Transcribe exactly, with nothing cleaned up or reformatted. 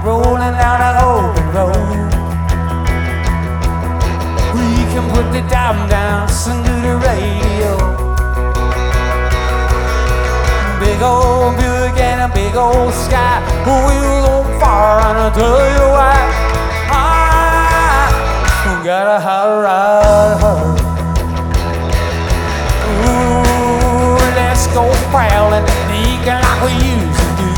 rolling down an open road. We can put the dial down, listen to the radio. Big old Buick and a big old sky, wheels on fire, and I'll tell you why. I got a hot rod. Ooh, let's go prowling, sneaking like we used to do.